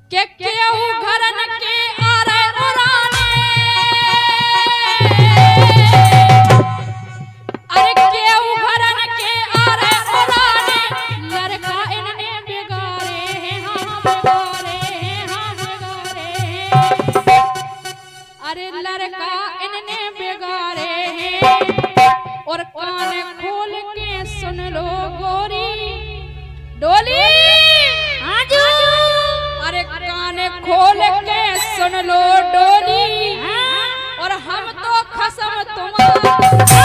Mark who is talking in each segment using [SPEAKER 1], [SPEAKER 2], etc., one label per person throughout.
[SPEAKER 1] के केहू घरन के आरे उराने, अरे केहू घरन के आरे उराने, लड़का इनने बिगाड़े हैं, हम बिगाड़े हैं, हम बिगाड़े हैं। अरे लड़का इनने बिगाड़े हैं और कान खोल के सुन लो गोरी डोली।
[SPEAKER 2] हाँ जी।
[SPEAKER 1] अरे कान खोल के सुन लो डोली, और हम तो खसम तुम्हारा।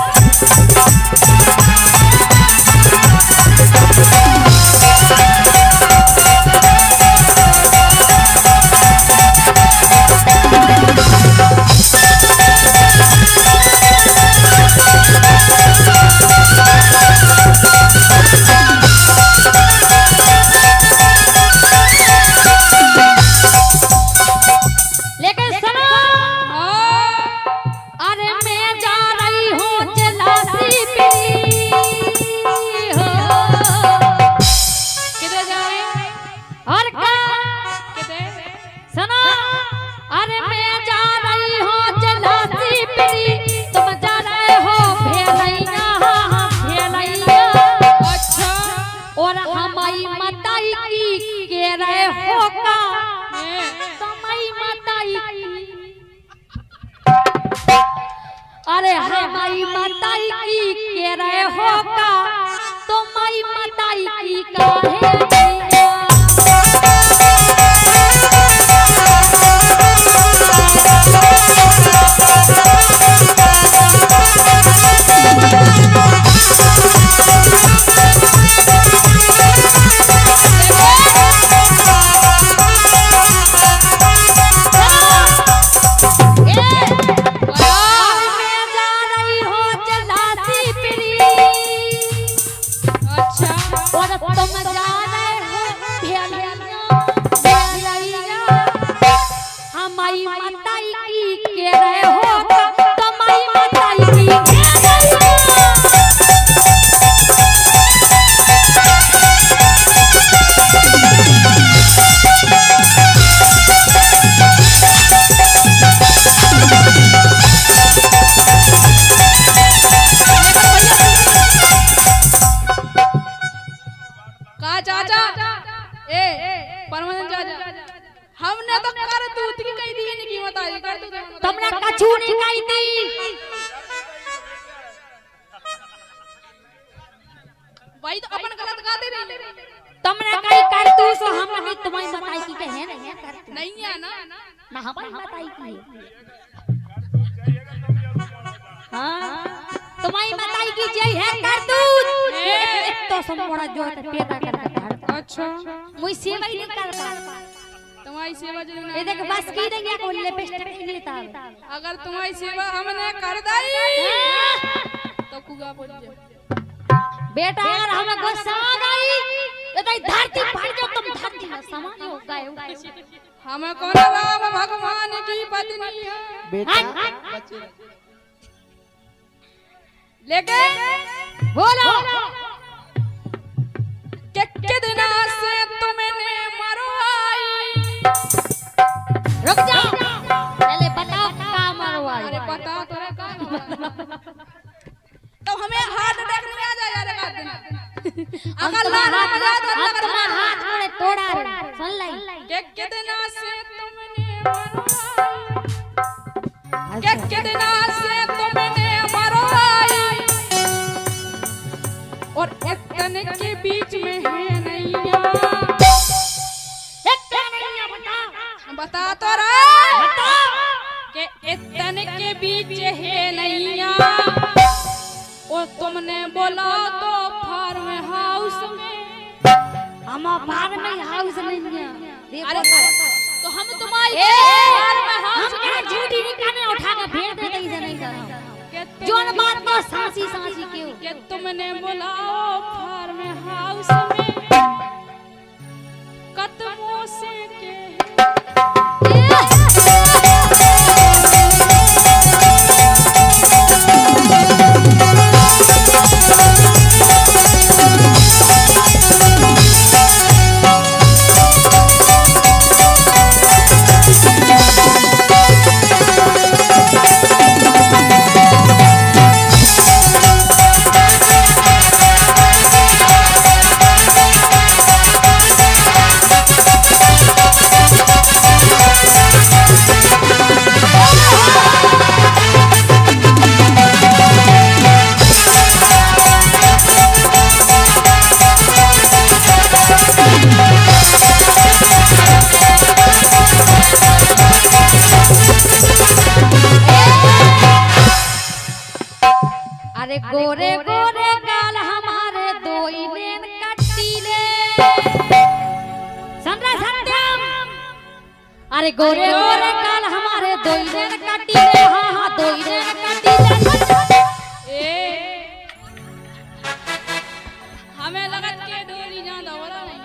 [SPEAKER 1] अरे हमारी माताई की कह रहे हो का, तो माई माताई की काहे हमने तो कर दूध की कही दी नहीं कीमत आई कर दूध
[SPEAKER 2] तुमने कछु नहीं कही थी
[SPEAKER 1] भाई, तो अपन गलत गाते नहीं।
[SPEAKER 2] तुमने कही कर तू सो हमने तुम्हारी बताई की कहे नहीं कर
[SPEAKER 1] नहीं है
[SPEAKER 2] ना हमारी बताई की। हां तुम्हारी बताई की जय है कर तू तो समोड़ा जो पैदा कर।
[SPEAKER 1] अच्छा
[SPEAKER 2] मुई सेवा ही नहीं कर पा
[SPEAKER 1] तुम्हारी सेवा जो
[SPEAKER 2] ये देख बस की देंगे को लिपस्टिक नहीं लेता।
[SPEAKER 1] अगर तुम्हारी सेवा हमने कर दी तो कुगा पड़ जा
[SPEAKER 2] बेटा। अगर हमें गुस्सा आ गई तो धरती फाड़ जाओ, तुम धरती में समा हो गए।
[SPEAKER 1] हमें कौन राम भगवान की पत्नी है
[SPEAKER 3] बेटा।
[SPEAKER 1] लेकिन
[SPEAKER 2] बोलो
[SPEAKER 1] कितना से तुमने मरवाई।
[SPEAKER 2] रुक जाओ पहले बताओ का मरवाई।
[SPEAKER 1] अरे बता तो रे का तो हमें हाथ देखने आ जाए यार। अगर ना हाथ
[SPEAKER 2] तुम्हारा हाथ में तोड़ा सुन लाई
[SPEAKER 1] कितना से तुमने मरवाई, कितना से तुमने मरवाई, और इतने के बीच में है नैया। बता तो रहा कि इतने के बीच है नैया, और तुमने बोला तो फार्म हाउस में।
[SPEAKER 2] हम फार्म हाउस नहीं है।
[SPEAKER 1] अरे तो हम तुम्हारी
[SPEAKER 2] फार्म हाउस हम झूठी निकाने उठा के भेज देते इधर नहीं कर जोन बात को सांसी सांसी क्यों
[SPEAKER 1] कि तुमने बोला फार्म हाउस में कदमों से के
[SPEAKER 2] गोरे गोरे गाल हमारे दोई लेन कटीले संरा सत्यम अरे गोरे गोरे गाल हमारे दोई लेन कटीले हाँ हाँ दोई लेन कटीले
[SPEAKER 1] हमें लगत के डोली ना दौड़ा नहीं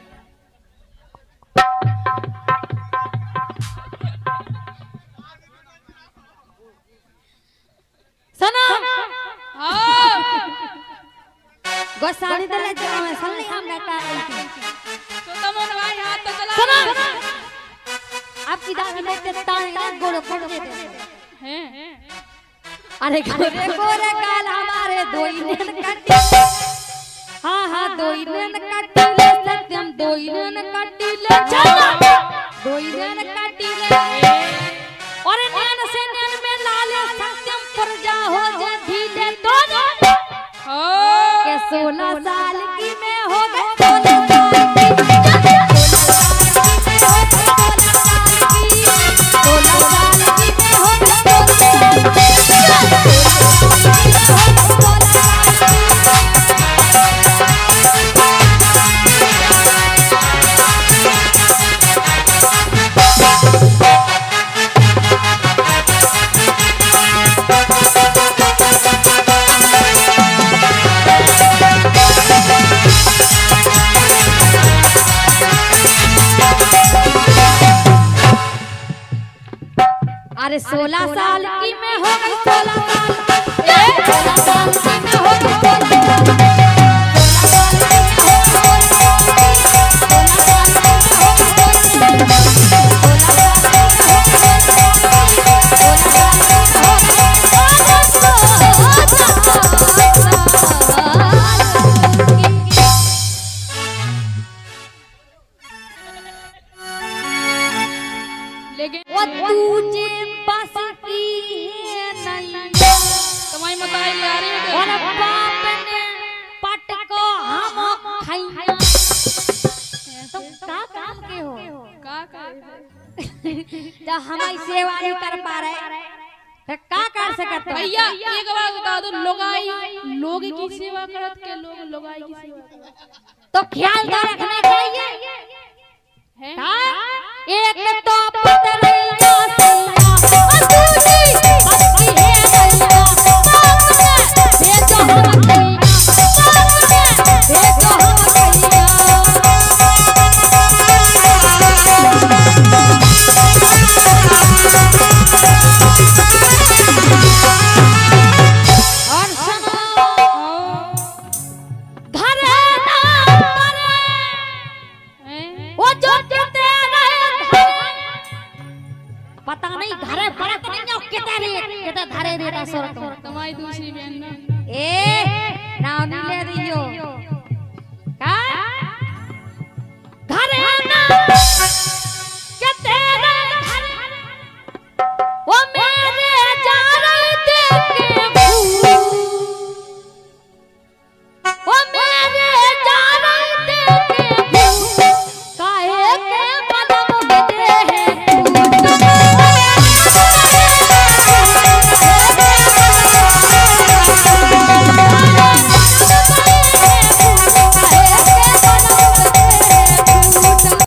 [SPEAKER 2] सुनो
[SPEAKER 1] हां
[SPEAKER 2] गोसाली दले जाओ में सल्ली हम बेटा
[SPEAKER 1] तो तमोन भाई हाथ तो चला
[SPEAKER 2] सुनो आपकी दादी लेते ताने गोड़ो फोड़ देते
[SPEAKER 1] हैं
[SPEAKER 2] अरे गोरे गोरे गाल हमारे दोई लेन कटीले हाँ हाँ दोई लेन कटीले सत्यम दोई लेन कटीले चलो दोई लेन कटीले और नैन से नैन में लाले सत्यम पर जा हो जा धीले दोनों के 16 साल की में हो गए 16 साल की 16 साल की में हो गए 16 साल की मैं हो गई 16 साल 16 साल की मैं हो गई 16
[SPEAKER 1] लेकिन
[SPEAKER 2] वो तुझे बस की नहीं
[SPEAKER 1] तुम्हारी मताई ले आ रही है
[SPEAKER 2] और बाप ने पट को हम खाइया तुम का काम के हो
[SPEAKER 1] का
[SPEAKER 2] जब हमारी सेवा नहीं कर पा रहे तो का कर सकते हो
[SPEAKER 1] भैया एक बात बता दो लोगाई लोग की सेवा करत के लोग लोगाई की सेवा करत
[SPEAKER 2] तो ख्याल तो रखना चाहिए
[SPEAKER 1] है
[SPEAKER 2] एक तो पतरैया सैया दूसरी बस्ती है नैया सामने भेजो हम कैया सामने भेजो हम कैया और सुनो घर ना मरे वो जो कहते रहे पता नहीं घरे परत नहीं हो केता धरे रे ता सोरत
[SPEAKER 1] तुम्हारी दूसरी बहन ना
[SPEAKER 2] ए नाव नहीं ले रही हो